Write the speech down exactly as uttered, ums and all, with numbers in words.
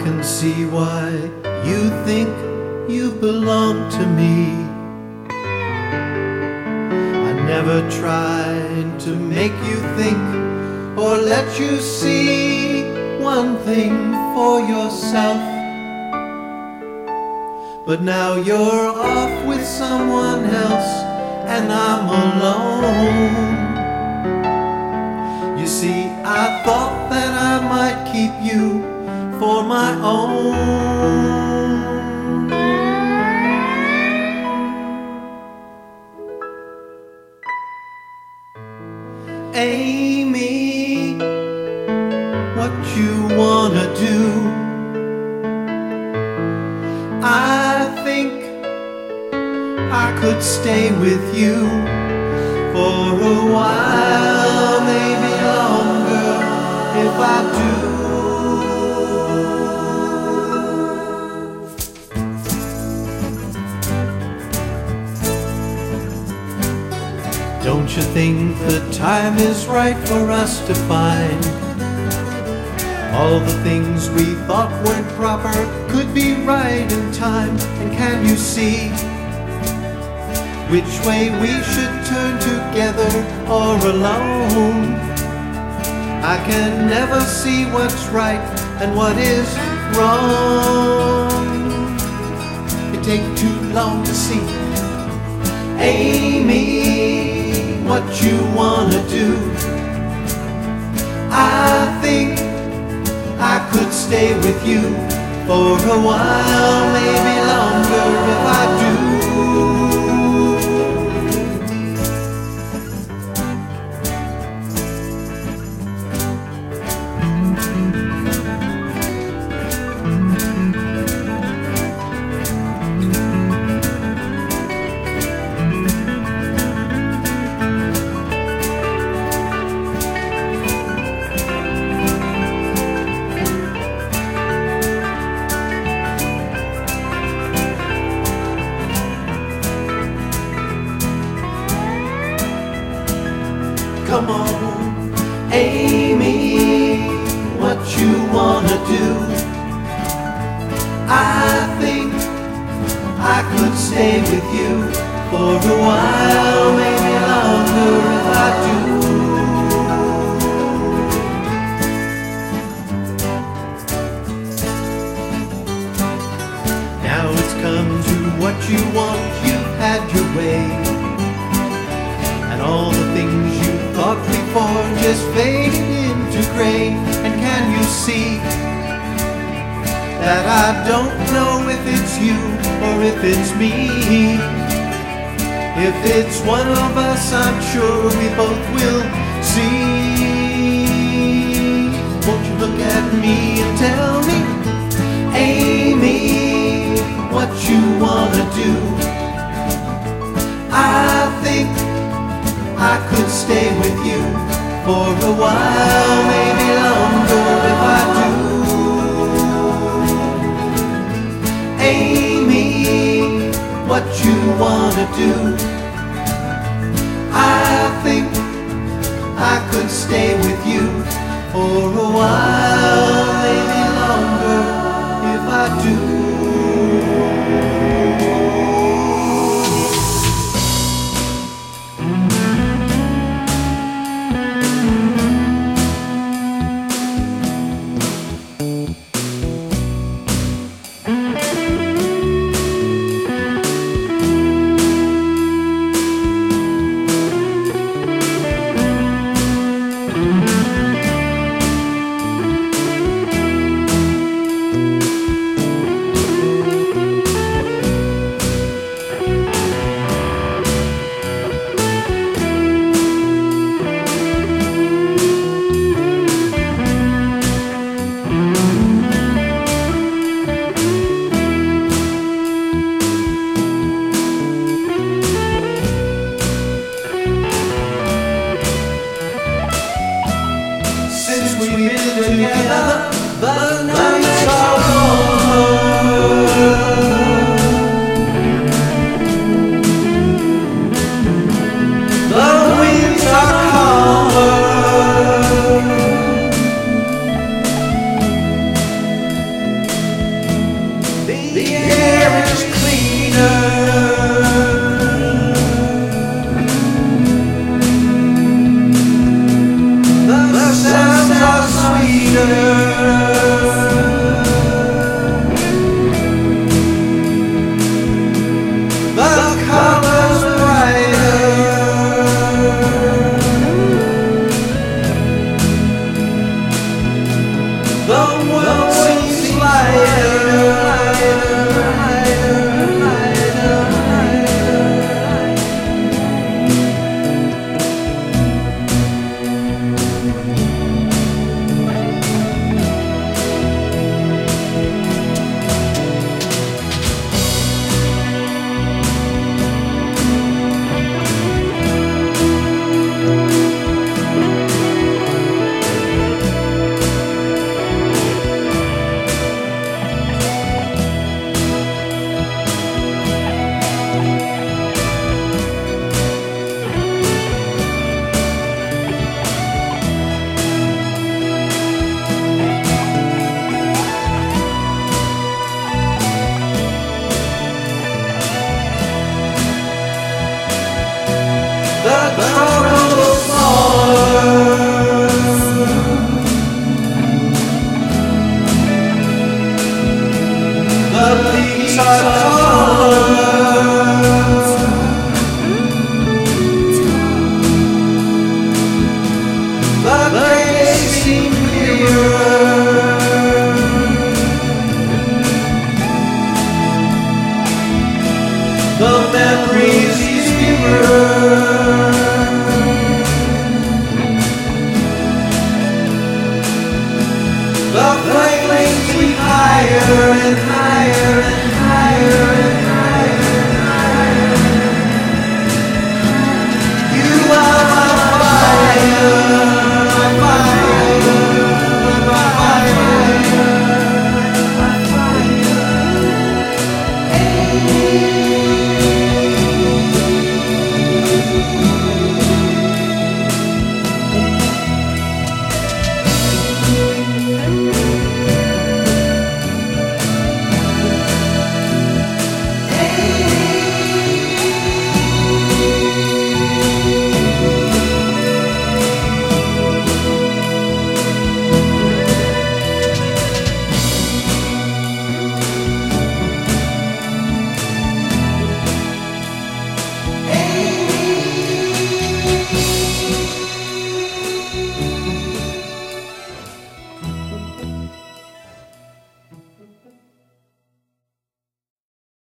can see why you think you belong to me. I never tried to make you think or let you see one thing for yourself. But now you're off with someone else and I'm alone. You see, I thought that I might keep you for my own. Amy, what you wanna do? I think I could stay with you for a while, maybe longer if I do. Don't you think the time is right for us to find all the things we thought weren't proper could be right in time? And can you see which way we should turn, together or alone? I can never see what's right and what is wrong. It takes too long to see. Amy, what you wanna do? I think I could stay with you for a while, maybe longer if I do. Come on, Amy, what you wanna do? I think I could stay with you for a while, maybe longer if I do. Now it's come to what you want, you've had your way, and all the things you thought before just faded into gray. And can you see that I don't know if it's you or if it's me? If it's one of us, I'm sure we both will see. Won't you look at me and tell me, Amy, what you wanna do? I think I could stay with you for a while, maybe longer if I do. Amy, what you wanna do? I think I could stay with you for a while, maybe longer if I do. We've been together, the nights are over. The winds are calmer. The world seems lighter, lighter, lighter, lighter, the trouble falls, the leaves are torn, the days seem clearer, the memories dearer. The flames leap higher and higher and